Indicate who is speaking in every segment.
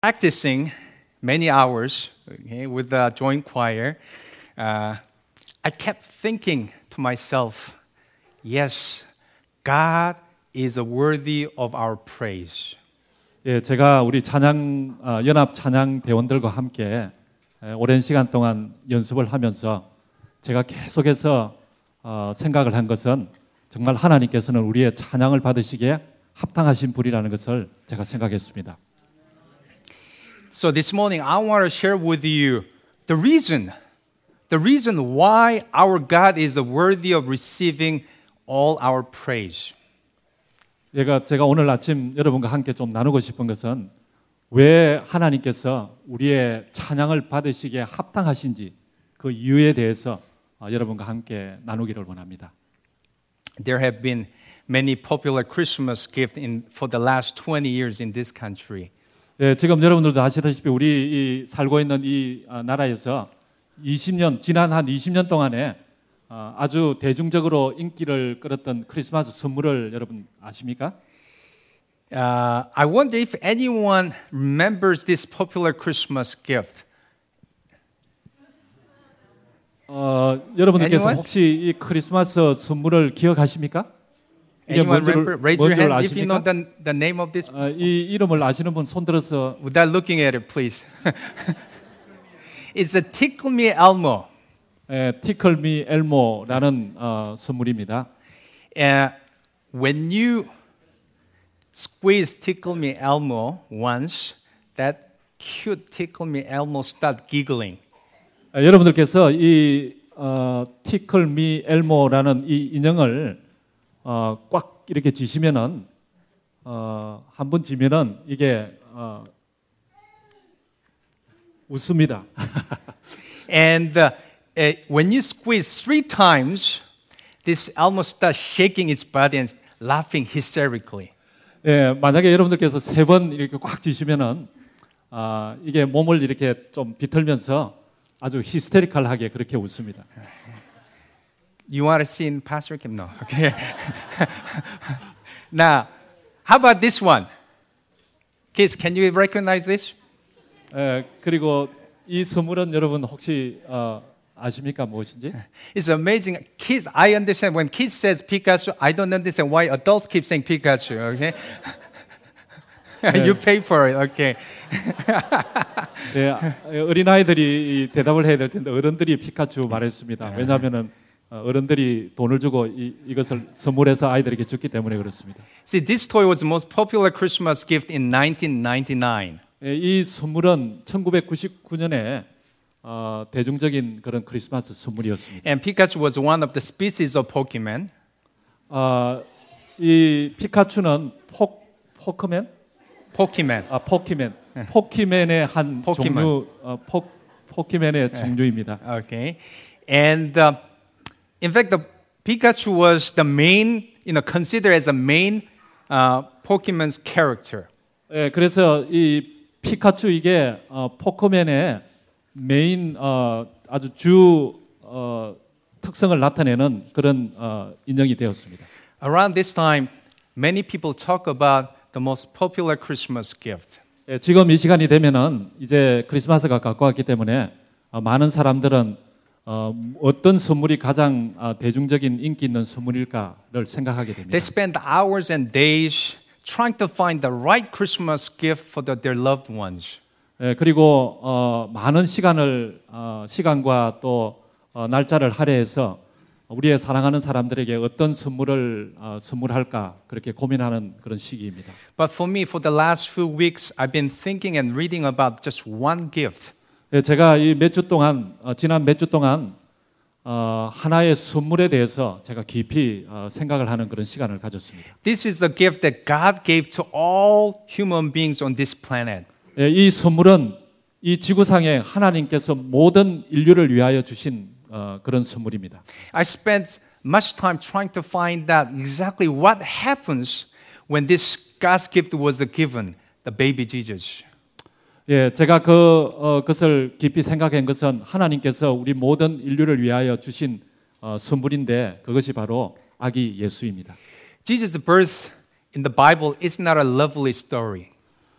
Speaker 1: practicing many hours with the joint choir, I kept thinking to myself, yes, God is worthy of our praise.
Speaker 2: 예, 제가 우리 연합 찬양 대원들과 함께 오랜 시간 동안 연습을 하면서 제가 계속해서 생각을 한 것은 정말 하나님께서는 우리의 찬양을 받으시기에 합당하신 분이라는 것을 제가 생각했습니다.
Speaker 1: So this morning I want to share with you the reason why our God is worthy of receiving all our praise.
Speaker 2: 제가 오늘 아침 여러분과 함께 좀 나누고 싶은 것은 왜 하나님께서 우리의 찬양을 받으시기에 합당하신지 그 이유에 대해서 여러분과 함께 나누기를 원합니다.
Speaker 1: There have been many popular Christmas gifts for the last 20 years in this country.
Speaker 2: 네, 지금 여러분들도 아시다시피 우리 살고 있는 이 나라에서 지난 한 20년 동안에 아주 대중적으로 인기를 끌었던 크리스마스 선물을 여러분 아십니까?
Speaker 1: I wonder if anyone remembers this popular Christmas gift.
Speaker 2: 여러분들께서
Speaker 1: Anyone?
Speaker 2: 혹시 이 크리스마스 선물을 기억하십니까?
Speaker 1: Anyone remember? Raise your hands if you know
Speaker 2: 아십니까?
Speaker 1: the name of this.
Speaker 2: 이 이름을 아시는 분 손들어서.
Speaker 1: Without looking at it, please. It's a Tickle Me Elmo.
Speaker 2: Tickle Me Elmo라는 선물입니다.
Speaker 1: When you squeeze Tickle Me Elmo once, that cute Tickle Me Elmo start giggling.
Speaker 2: 여러분들께서 이 Tickle Me Elmo라는 이 인형을 꽉 이렇게 쥐시면은 한 번 쥐면은 이게 웃습니다.
Speaker 1: And when you squeeze 3 times, this Elmo starts shaking its body and laughing hysterically.
Speaker 2: 예, 만약에 여러분들께서 3번 이렇게 꽉 쥐시면은 이게 몸을 이렇게 좀 비틀면서 아주 히스테리컬하게 그렇게 웃습니다.
Speaker 1: You want to see in Pastor Kim? No. Okay. Now, how about this one? Kids, can you recognize this?
Speaker 2: 그리고 이 선물은 여러분 혹시 아십니까 무엇인지?
Speaker 1: It's amazing. Kids, I understand when kids says Pikachu, I don't understand why adults keep saying Pikachu. Okay. You pay for it. Okay.
Speaker 2: 네, 어린아이들이 대답을 해야 될 텐데 어른들이 피카츄 말했습니다. 왜냐하면은 어른들이 돈을 주고 이것을 선물해서 아이들에게 줬기 때문에 그렇습니다.
Speaker 1: See, this toy was the most popular Christmas gift in 1999.
Speaker 2: 이 선물은 1999년에 대중적인 그런 크리스마스 선물이었습니다.
Speaker 1: And Pikachu was one of the species of Pokemon.
Speaker 2: 이 피카츄는 포크맨?
Speaker 1: Pokemon.
Speaker 2: 포키맨. 포키맨의 한
Speaker 1: 포키맨.
Speaker 2: 종류, 포키맨의 종류입니다.
Speaker 1: Okay. And in fact, the Pikachu was the main, considered as a main Pokemon's character.
Speaker 2: 예, 그래서 이 피카츄 이게 포크맨의 메인 아주 주 특성을 나타내는 그런 인형이 되었습니다.
Speaker 1: Around this time, many people talk about the most popular Christmas gift.
Speaker 2: 예, 지금 이 시간이 되면은 이제 크리스마스가 가까웠기 때문에 많은 사람들은 어떤 선물이 가장 대중적인 인기 있는 선물일까를 생각하게 됩니다.
Speaker 1: They spend hours and days trying to find the right Christmas gift for their loved ones.
Speaker 2: 예, 그리고 많은 시간과 또 날짜를 할애해서 우리의 사랑하는 사람들에게 어떤 선물을 선물할까 그렇게 고민하는 그런 시기입니다.
Speaker 1: But for me, for the last few weeks, I've been thinking and reading about just one gift.
Speaker 2: 예, 제가 이 지난 몇 주 동안 하나의 선물에 대해서 제가 깊이 생각을 하는 그런 시간을 가졌습니다.
Speaker 1: This is the gift that God gave to all human beings on this planet.
Speaker 2: 예, 이 선물은 이 지구상에 하나님께서 모든 인류를 위하여 주신 그런 선물입니다.
Speaker 1: I spent much time trying to find out exactly what happens when this God's gift was given, the baby Jesus.
Speaker 2: 예, 제가 그것을 깊이 생각한 것은 하나님께서 우리 모든 인류를 위하여 주신 선물인데 그것이 바로 아기 예수입니다.
Speaker 1: Jesus' birth in the Bible is not a lovely story.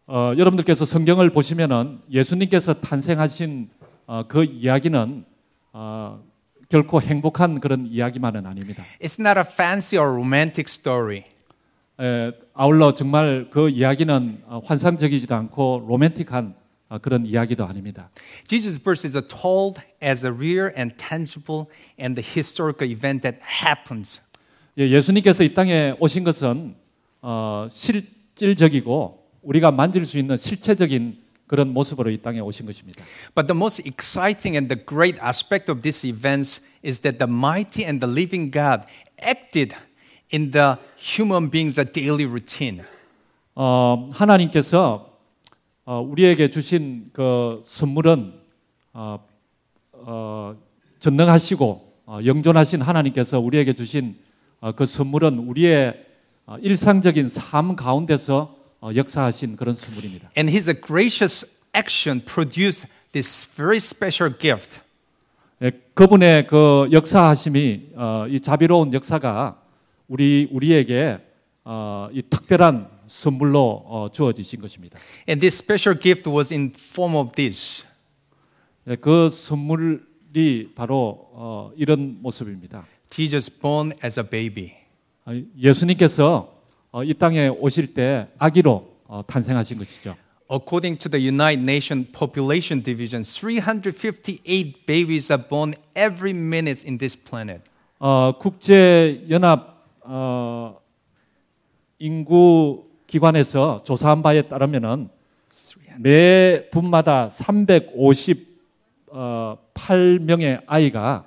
Speaker 2: 여러분들께서 성경을 보시면은 예수님께서 탄생하신 그 이야기는 결코 행복한 그런 이야기만은 아닙니다.
Speaker 1: It's not a fancy or romantic story.
Speaker 2: 아울러 정말 그 이야기는 환상적이지도 않고 로맨틱한 그런 이야기도 아닙니다.
Speaker 1: Jesus' birth is told as a real and tangible and the historical event that happens.
Speaker 2: 예수님께서 이 땅에 오신 것은 실질적이고 우리가 만질 수 있는 실체적인 그런 모습으로 이 땅에 오신 것입니다.
Speaker 1: But the most exciting and the great aspect of these events is that the mighty and the living God acted in the human beings' daily routine.
Speaker 2: 하나님께서 우리에게 주신 그 선물은 전능하시고 영존하신 하나님께서 우리에게 주신 그 선물은 우리의 일상적인 삶 가운데서 역사하신 그런 선물입니다.
Speaker 1: And his gracious action produced this very special gift.
Speaker 2: 그분의 그 역사하심이 이 자비로운 역사가 우리에게 이 특별한 선물로 주어지신 것입니다.
Speaker 1: And this special gift was in form of this.
Speaker 2: 그 선물이 바로 이런 모습입니다.
Speaker 1: Jesus born as a baby.
Speaker 2: 예수님께서 이 땅에 오실 때 아기로 탄생하신 것이죠.
Speaker 1: According to the United Nations Population Division, 358 babies are born every minute in this planet.
Speaker 2: 국제 연합 인구 기관에서 조사한 바에 따르면은 매 분마다 358명의 아이가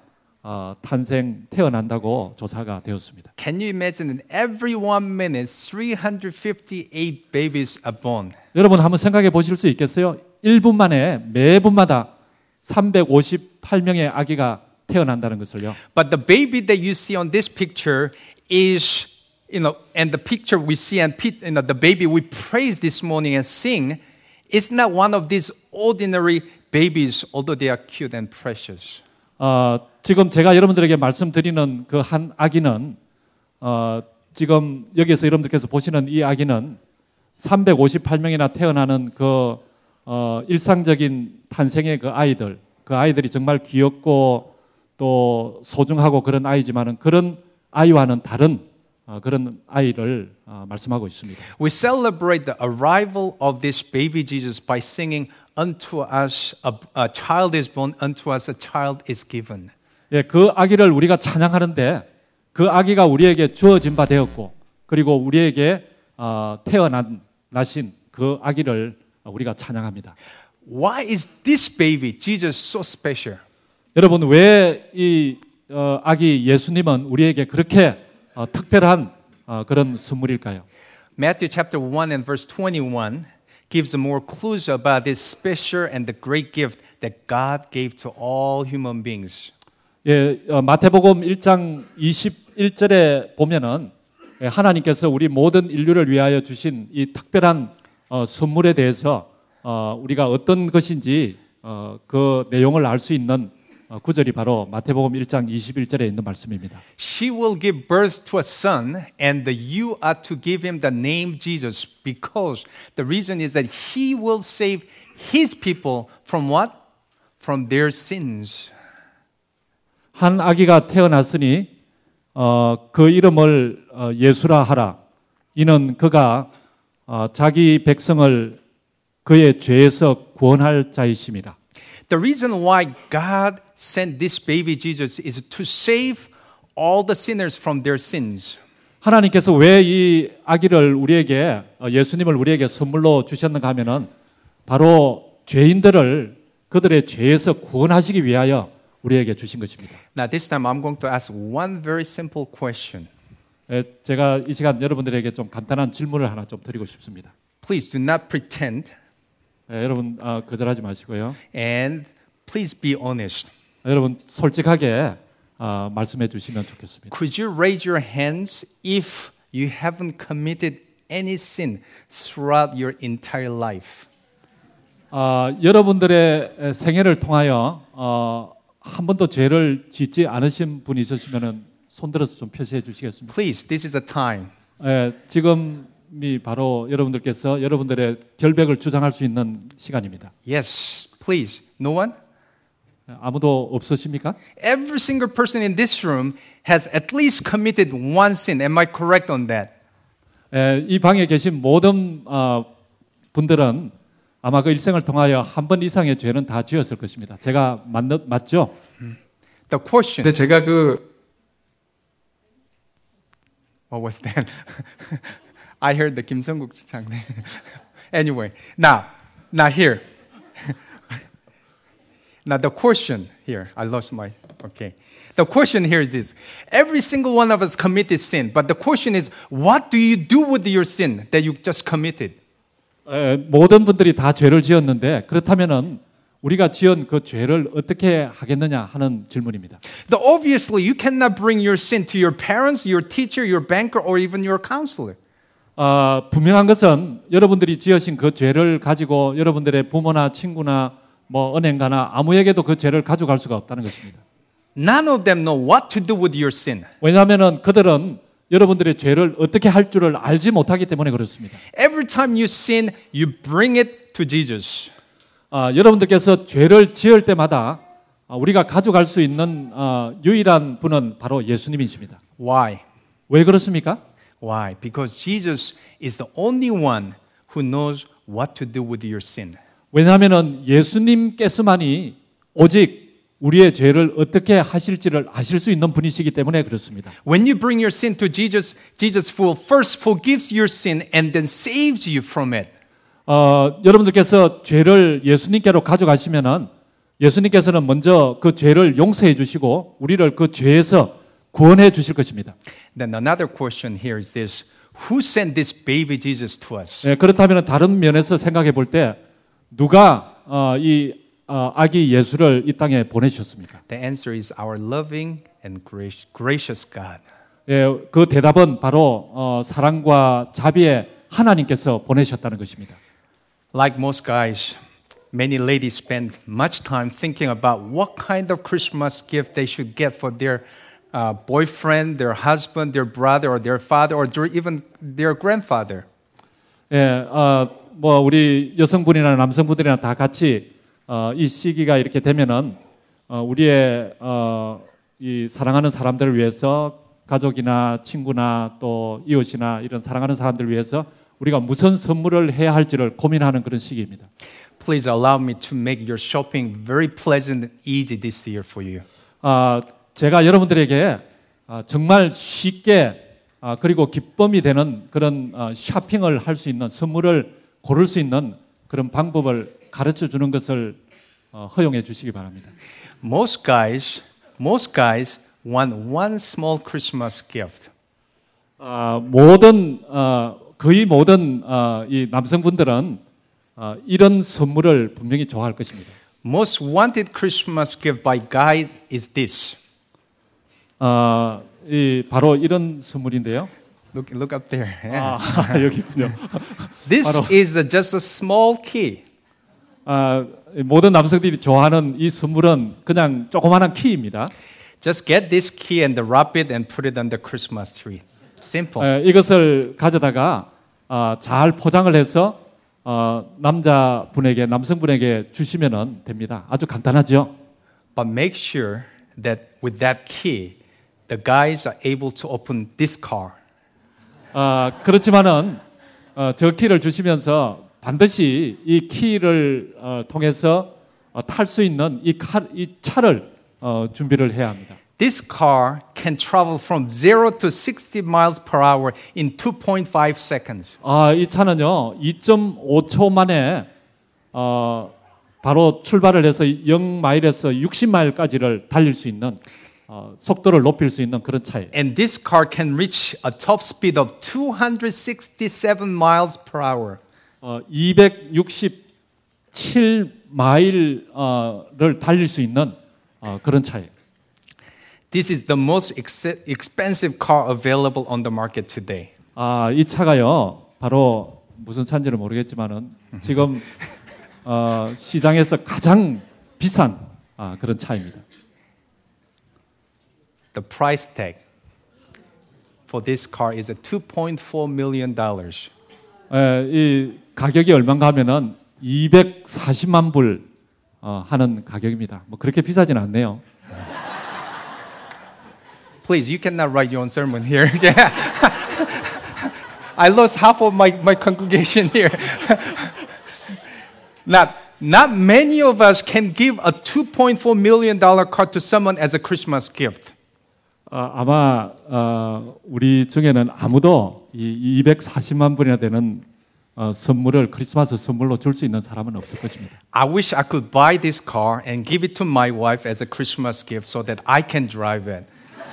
Speaker 2: 태어난다고 조사가 되었습니다.
Speaker 1: Can you imagine in every 1 minute 358 babies are born?
Speaker 2: 여러분 한번 생각해 보실 수 있겠어요? 1분 만에 매 분마다 358명의 아기가 태어난다는 것을요.
Speaker 1: But the baby that you see on this picture is, and the picture we see and the baby we praise this morning and sing is not one of these ordinary babies, although they are cute and precious.
Speaker 2: 지금 제가 여러분들에게 말씀드리는 그 한 아기는 지금 여기서 여러분들께서 보시는 이 아기는 358명이나 태어나는 그 일상적인 탄생의 그 아이들이 정말 귀엽고 또 소중하고 그런 아이지만은 그런 아이와는 다른 그런 아이를 말씀하고 있습니다.
Speaker 1: We celebrate the arrival of this baby Jesus by singing unto us a child is born, unto us a child is given.
Speaker 2: 예, 그 아기를 우리가 찬양하는데 그 아기가 우리에게 주어진 바 되었고 그리고 우리에게 태어나신 그 아기를 우리가 찬양합니다.
Speaker 1: Why is this baby Jesus so special?
Speaker 2: 여러분 왜 이 아기 예수님은 우리에게 그렇게 특별한 그런 선물일까요?
Speaker 1: Matthew chapter 1 and verse 21 gives more clues about this special and the great gift that God gave to all human beings.
Speaker 2: 예, 마태복음 1장 21절에 보면은 하나님께서 우리 모든 인류를 위하여 주신 이 특별한 선물에 대해서 우리가 어떤 것인지 그 내용을 알 수 있는 구절이 바로 마태복음 1장 21절에 있는 말씀입니다.
Speaker 1: She will give birth to a son, and you are to give him the name Jesus, because the reason is that he will save his people from what? From their sins.
Speaker 2: 한 아기가 태어났으니 그 이름을 예수라 하라. 이는 그가 자기 백성을 그의 죄에서 구원할 자이심이라.
Speaker 1: The reason why God sent this baby Jesus is to save all the sinners from their sins.
Speaker 2: 하나님께서 왜 이 아기를 우리에게 예수님을 우리에게 선물로 주셨는가 하면은 바로 죄인들을 그들의 죄에서 구원하시기 위하여 우리에게 주신 것입니다.
Speaker 1: Now this time I'm going to ask one very simple question.
Speaker 2: 제가 이 시간 여러분들에게 좀 간단한 질문을 하나 좀 드리고 싶습니다.
Speaker 1: Please do not pretend.
Speaker 2: 여러분 거절하지 마시고요.
Speaker 1: And please be honest.
Speaker 2: 여러분 솔직하게 말씀해 주시면 좋겠습니다.
Speaker 1: Could you raise your hands if you haven't committed any sin throughout your entire life?
Speaker 2: 여러분들의 생애를 통하여 한 번도 죄를 짓지 않으신 분이 있으시면은 손들어서 좀 표시해 주시겠습니까?
Speaker 1: Please, this is a time.
Speaker 2: 지금 말씀이 바로 여러분들께서 여러분들의 결백을 주장할 수 있는 시간입니다.
Speaker 1: Yes, please. No one?
Speaker 2: 아무도 없으십니까?
Speaker 1: Every single person in this room has at least committed one sin. Am I correct on that?
Speaker 2: 이 방에 계신 모든 분들은 아마 그 일생을 통하여 한 번 이상의 죄는 다 지었을 것입니다. 제가 맞죠?
Speaker 1: The question.
Speaker 3: 근데 제가
Speaker 1: What was that? I heard the Kim Sung-guk 장면. Anyway, now here. Now the question here, I lost my, okay. The question here is this. Every single one of us committed sin, but the question is, what do you do with your sin that you just committed?
Speaker 2: 모든 분들이 다 죄를 지었는데 그렇다면은 우리가 지은 그 죄를 어떻게 하겠느냐 하는 질문입니다.
Speaker 1: Obviously, you cannot bring your sin to your parents, your teacher, your banker, or even your counselor.
Speaker 2: 분명한 것은 여러분들이 지으신 그 죄를 가지고 여러분들의 부모나 친구나 뭐 은행가나 아무에게도 그 죄를 가져갈 수가 없다는 것입니다.
Speaker 1: None of them know what to do with your sin.
Speaker 2: 왜냐하면은 그들은 여러분들의 죄를 어떻게 할 줄을 알지 못하기 때문에 그렇습니다.
Speaker 1: Every time you sin, you bring it to Jesus.
Speaker 2: 여러분들께서 죄를 지을 때마다 우리가 가져갈 수 있는 유일한 분은 바로 예수님이십니다.
Speaker 1: Why?
Speaker 2: 왜 그렇습니까?
Speaker 1: Why? Because Jesus is the only one who knows what to do with your sin.
Speaker 2: 왜냐하면은 예수님께서만이 오직 우리의 죄를 어떻게 하실지를 아실 수 있는 분이시기 때문에 그렇습니다.
Speaker 1: When you bring your sin to Jesus, Jesus first forgives your sin and then saves you from it.
Speaker 2: 여러분들께서 죄를 예수님께로 가져가시면은 예수님께서는 먼저 그 죄를 용서해 주시고 우리를 그 죄에서 구원해 주실 것입니다.
Speaker 1: Then another question here is this. Who sent this baby Jesus to us?
Speaker 2: 그렇다면 다른 면에서 생각해 볼 때 누가 이 아기 예수를 이 땅에 보내주셨습니까?
Speaker 1: The answer is our loving and gracious God.
Speaker 2: 그 대답은 바로 사랑과 자비의 하나님께서 보내셨다는 것입니다.
Speaker 1: Like most guys, many ladies spend much time thinking about what kind of Christmas gift they should get for their boyfriend, their husband, their brother, or their father, or even their grandfather.
Speaker 2: 뭐 우리 여성분이나 남성분들이나 다 같이 이 시기가 이렇게 되면은 우리의 이 사랑하는 사람들을 위해서 가족이나 친구나 또 이웃이나 이런 사랑하는 사람들을 위해서 우리가 무슨 선물을 해야 할지를 고민하는 그런 시기입니다.
Speaker 1: Please allow me to make your shopping very pleasant and easy this year for you.
Speaker 2: 제가 여러분들에게 정말 쉽게 그리고 기쁨이 되는 그런 쇼핑을 할 수 있는 선물을 고를 수 있는 그런 방법을 가르쳐 주는 것을 허용해 주시기 바랍니다.
Speaker 1: Most guys want one small Christmas gift.
Speaker 2: 거의 모든 이 남성분들은 이런 선물을 분명히 좋아할 것입니다.
Speaker 1: Most wanted Christmas gift by guys is this.
Speaker 2: 바로 이런 선물인데요.
Speaker 1: Look up there.
Speaker 2: 여기군요.
Speaker 1: This is just a small key.
Speaker 2: 모든 남성들이 좋아하는 이 선물은 그냥 조그마한 키입니다.
Speaker 1: Just get this key and wrap it and put it on the Christmas tree. Simple.
Speaker 2: 이것을 가져다가 잘 포장을 해서 남성분에게 주시면 됩니다. 아주 간단하죠.
Speaker 1: But make sure that with that key, the guys are able to open this car.
Speaker 2: 그렇지만은 저 키를 주시면서 반드시 이 키를 통해서 탈 수 있는 이 차를 준비를 해야 합니다.
Speaker 1: This car can travel from 0 to 60 miles per hour in 2.5 seconds.
Speaker 2: 이 차는요 2.5초 만에 바로 출발을 해서 0마일에서 60마일까지를 달릴 수 있는 속도를 높일 수 있는 그런 차예요.
Speaker 1: And this car can reach a top speed of 267 miles per hour.
Speaker 2: 267마일을 달릴 수 있는 그런 차예요.
Speaker 1: This is the most expensive car available on the market today.
Speaker 2: 이 차가요. 바로 무슨 차인지는 모르겠지만은 지금 시장에서 가장 비싼 그런 차입니다.
Speaker 1: The price tag for this car is $2.4 million.
Speaker 2: 이 가격이 얼마인가 하면은 240만 불 하는 가격입니다. 뭐 그렇게 비싸진 않네요.
Speaker 1: Please, you cannot write your own sermon here. I lost half of my congregation here. Not many of us can give a $2.4 million car to someone as a Christmas gift.
Speaker 2: 아마 우리 중에는 아무도 이 240만 불이나 되는 선물을 크리스마스 선물로 줄 수 있는 사람은 없을 것입니다.
Speaker 1: I wish I could buy this car and give it to my wife as a Christmas gift so that I can drive it.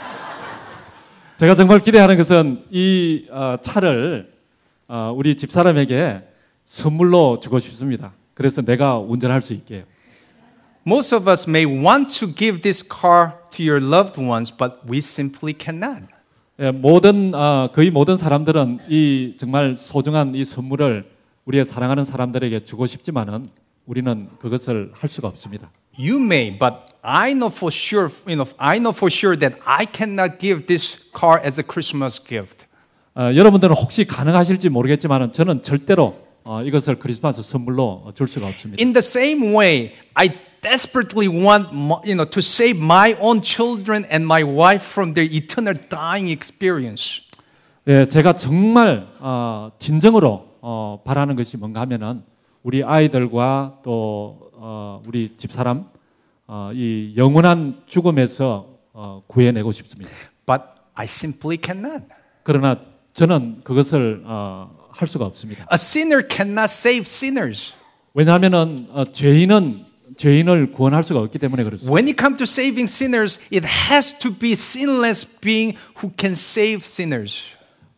Speaker 2: 제가 정말 기대하는 것은 이 차를 우리 집사람에게 선물로 주고 싶습니다. 그래서 내가 운전할 수 있게요.
Speaker 1: Most of us may want to give this car to your loved ones, but we simply cannot.
Speaker 2: 거의 모든 사람들은 이 정말 소중한 이 선물을 우리의 사랑하는 사람들에게 주고 싶지만은 우리는 그것을 할 수가 없습니다.
Speaker 1: You may, but I know for sure, I know for sure that I cannot give this car as a Christmas gift.
Speaker 2: 여러분들은 혹시 가능하실지 모르겠지만은 저는 절대로 이것을 크리스마스 선물로 줄 수가 없습니다.
Speaker 1: In the same way, I desperately want, to save my own children and my wife from their eternal dying experience.
Speaker 2: 예, 제가 정말 진정으로 바라는 것이 뭔가 하면은 우리 아이들과 또 우리 집사람 이 영원한 죽음에서 구해내고 싶습니다.
Speaker 1: But I simply cannot.
Speaker 2: 그러나 저는 그것을 할 수가 없습니다.
Speaker 1: A sinner cannot save sinners.
Speaker 2: 왜냐하면은 죄인을 구원할 수가 없기 때문에 그렇습니다.
Speaker 1: When it comes to saving sinners, it has to be sinless being who can save sinners.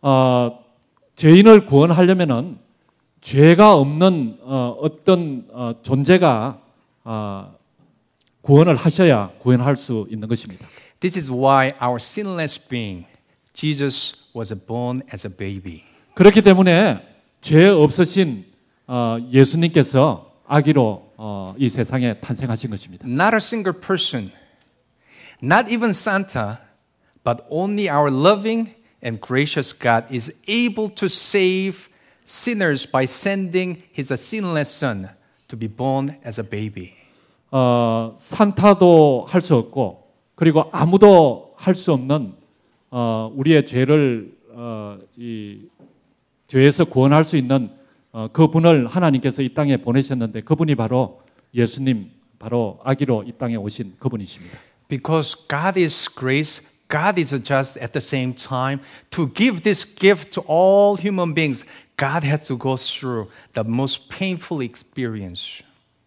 Speaker 2: 죄인을 구원하려면은 죄가 없는 어떤 존재가 구원을 하셔야 구원할 수 있는 것입니다.
Speaker 1: This is why our sinless being, Jesus, was born as a baby.
Speaker 2: 그렇기 때문에 죄 없으신 예수님께서 아기로 이 세상에 탄생하신 것입니다.
Speaker 1: Not a single person, not even Santa, but only our loving and gracious God is able to save sinners by sending His sinless Son to be born as a baby.
Speaker 2: 산타도 할 수 없고 그리고 아무도 할 수 없는 우리의 죄를 이 죄에서 구원할 수 있는 그분을 하나님께서 이 땅에 보내셨는데 그분이 바로 예수님, 바로 아기로 이 땅에 오신 그분이십니다.
Speaker 1: Because God is grace, God is just at the same time. To give this gift to all human beings, God had to go through the most painful experience.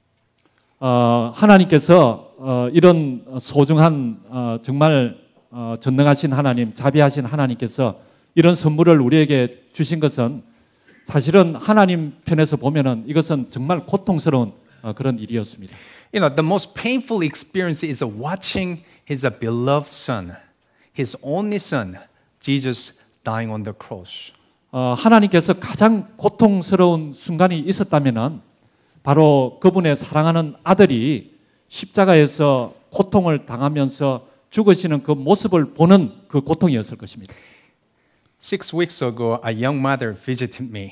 Speaker 2: 하나님께서 이런 소중한 정말 전능하신 하나님, 자비하신 하나님께서 이런 선물을 우리에게 주신 것은 사실은 하나님 편에서 보면은 이것은 정말 고통스러운 그런 일이었습니다.
Speaker 1: The most painful experience is watching His beloved Son, His only Son, Jesus, dying on the cross.
Speaker 2: 하나님께서 가장 고통스러운 순간이 있었다면은 바로 그분의 사랑하는 아들이 십자가에서 고통을 당하면서 죽으시는 그 모습을 보는 그 고통이었을 것입니다.
Speaker 1: 6 weeks ago, a young mother visited me.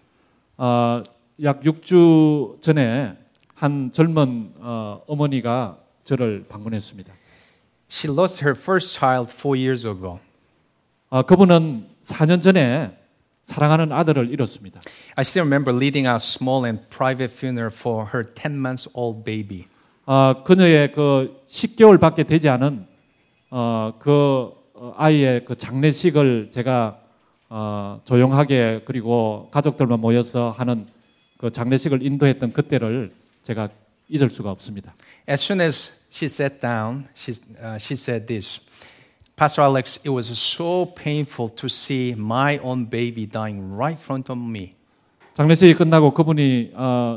Speaker 2: 약 6주 전에 한 젊은 어머니가 저를 방문했습니다.
Speaker 1: She lost her first child 4 years ago.
Speaker 2: 그분은 4년 전에 사랑하는 아들을 잃었습니다.
Speaker 1: I still remember leading a small and private funeral for her 10 months old baby.
Speaker 2: 그녀의 그 10개월밖에 되지 않은 그 아이의 그 장례식을 제가 조용하게 그리고 가족들만 모여서 하는 그 장례식을 인도했던 그때를 제가 잊을 수가 없습니다.
Speaker 1: As soon as she sat down, she said this, Pastor Alex, it was so painful to see my own baby dying right in front of me.
Speaker 2: 장례식이 끝나고 그분이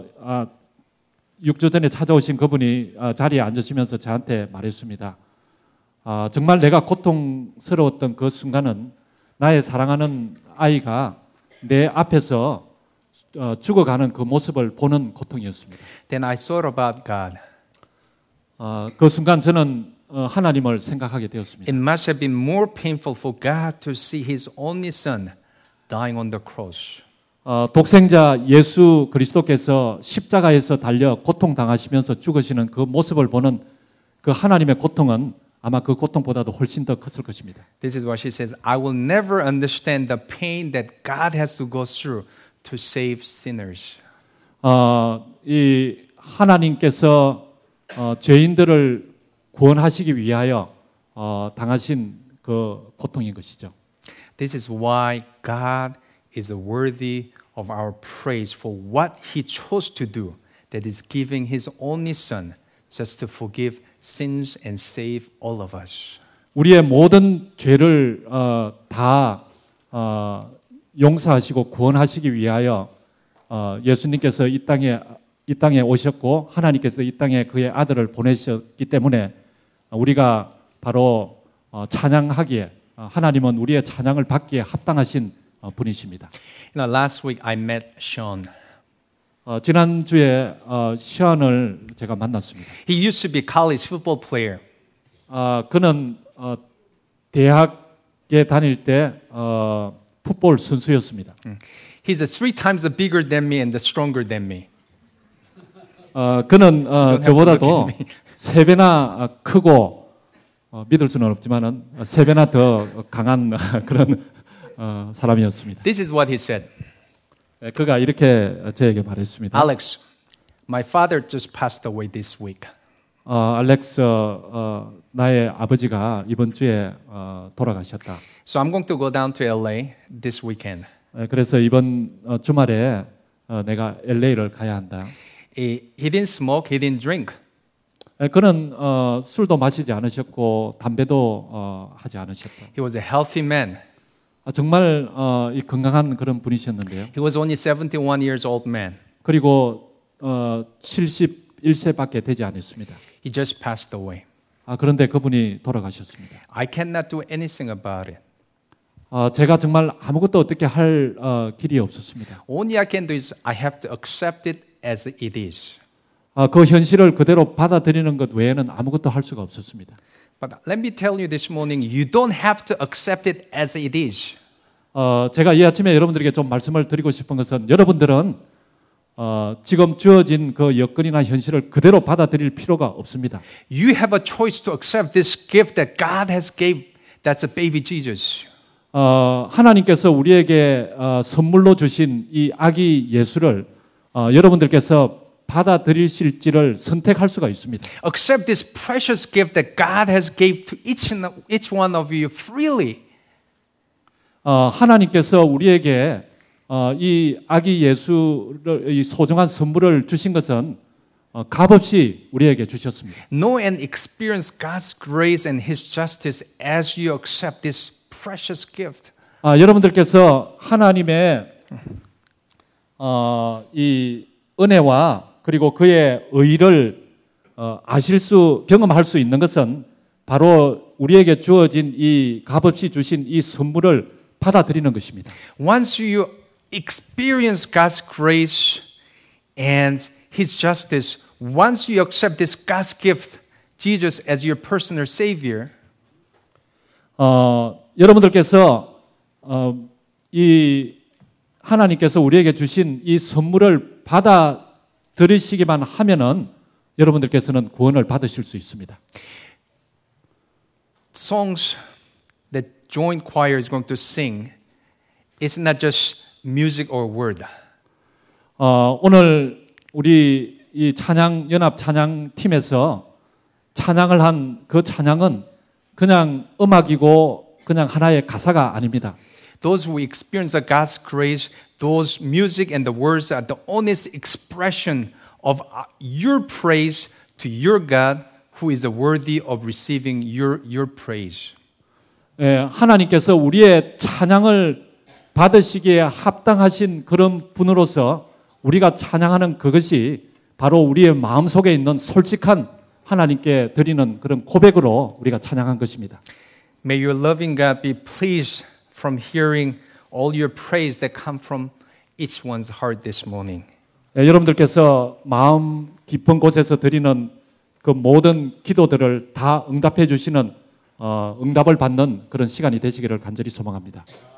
Speaker 2: 6주 전에 찾아오신 그분이 자리에 앉으시면서 저한테 말했습니다. 정말 내가 고통스러웠던 그 순간은 나의 사랑하는 아이가 내 앞에서 죽어가는 그 모습을 보는 고통이었습니다.
Speaker 1: Then I thought about God.
Speaker 2: 그 순간 저는 하나님을 생각하게 되었습니다.
Speaker 1: It must have been more painful for God to see His only Son dying on the cross.
Speaker 2: 독생자 예수 그리스도께서 십자가에서 달려 고통당하시면서 죽으시는 그 모습을 보는 그 하나님의 고통은 아마 그 고통보다도 훨씬 더 컸을 것입니다.
Speaker 1: This is what she says. I will never understand the pain that God has to go through to save sinners.
Speaker 2: 이 하나님께서 죄인들을 구원하시기 위하여 당하신 그 고통인 것이죠.
Speaker 1: This is why God is worthy of our praise for what He chose to do, that is giving His only Son just to forgive sins and save all of us.
Speaker 2: 우리의 모든 죄를 다 용서하시고 구원하시기 위하여 예수님께서 이 땅에 오셨고 하나님께서 이 땅에 그의 아들을 보내셨기 때문에 우리가 바로 찬양하기에 하나님은 우리의 찬양을 받기에 합당하신 분이십니다.
Speaker 1: Last week I met Sean.
Speaker 2: 지난주에 시안을 제가 만났습니다.
Speaker 1: He used to be a college football player.
Speaker 2: 그는 대학에 다닐 때 풋볼 선수였습니다.
Speaker 1: He's 3 times bigger than me and stronger than me.
Speaker 2: 그는 저보다도 3배나 크고 믿을 수는 없지만은 3배나 더 강한 그런 사람이었습니다.
Speaker 1: This is what he said.
Speaker 2: 그가 이렇게 저에게 말했습니다.
Speaker 1: Alex, my father just passed away this week.
Speaker 2: 알렉스, 나의 아버지가 이번 주에 돌아가셨다.
Speaker 1: So I'm going to go down to LA this weekend.
Speaker 2: 그래서 이번 주말에 내가 LA를 가야 한다.
Speaker 1: He didn't smoke, he didn't drink.
Speaker 2: 그는 술도 마시지 않으셨고 담배도 하지 않으셨다.
Speaker 1: He was a healthy man.
Speaker 2: 정말 이 건강한 그런 분이셨는데요.
Speaker 1: He was only 71 years old man.
Speaker 2: 그리고 71세밖에 되지 않았습니다.
Speaker 1: He just passed away.
Speaker 2: 그런데 그분이 돌아가셨습니다.
Speaker 1: I cannot do anything about it.
Speaker 2: 제가 정말 아무것도 어떻게 할 길이 없었습니다.
Speaker 1: Only I can do is I have to accept it as it is.
Speaker 2: 그 현실을 그대로 받아들이는 것 외에는 아무것도 할 수가 없었습니다.
Speaker 1: But let me tell you this morning, you don't have to accept it as it is.
Speaker 2: 제가 이 아침에 여러분들에게 좀 말씀을 드리고 싶은 것은 여러분들은 지금 주어진 그 여건이나 현실을 그대로 받아들일 필요가 없습니다.
Speaker 1: You have a choice to accept this gift that God has gave. That's a baby Jesus.
Speaker 2: 하나님께서 우리에게 선물로 주신 이 아기 예수를 여러분들께서 받아들이실지를 선택할 수가 있습니다.
Speaker 1: Accept this precious gift that God has gave to each one of you freely.
Speaker 2: 하나님께서 우리에게 이 아기 예수를 이 소중한 선물을 주신 것은 값없이 우리에게 주셨습니다.
Speaker 1: Know and experience God's grace and His justice as you accept this precious gift.
Speaker 2: 여러분들께서 하나님의 이 은혜와 그리고 그의 의를 경험할 수 있는 것은 바로 우리에게 주어진 이 값없이 주신 이 선물을 받아들이는 것입니다.
Speaker 1: Once you experience God's grace and His justice, once you accept this God's gift, Jesus as your personal Savior,
Speaker 2: 여러분들께서 이 하나님께서 우리에게 주신 이 선물을 받아들이시기만 하면은 여러분들께서는 구원을 받으실 수 있습니다.
Speaker 1: songs that joint choir is going to sing is not just music or word.
Speaker 2: 오늘 우리 이 연합 찬양 팀에서 찬양을 한 그 찬양은 그냥 음악이고 그냥 하나의 가사가 아닙니다.
Speaker 1: Those who experience God's grace, those music and the words are the honest expression of your praise to your God, who is worthy of receiving your praise.
Speaker 2: 하나님께서 우리의 찬양을 받으시기에 합당하신 그런 분으로서 우리가 찬양하는 그것이 바로 우리의 마음속에 있는 솔직한 하나님께 드리는 그런 고백으로 우리가 찬양한 것입니다.
Speaker 1: May your loving God be pleased from hearing all your praise that come from each one's heart this morning.
Speaker 2: 여러분들께서 마음 깊은 곳에서 드리는 그 모든 기도들을 다 응답해 주시는 응답을 받는 그런 시간이 되시기를 간절히 소망합니다.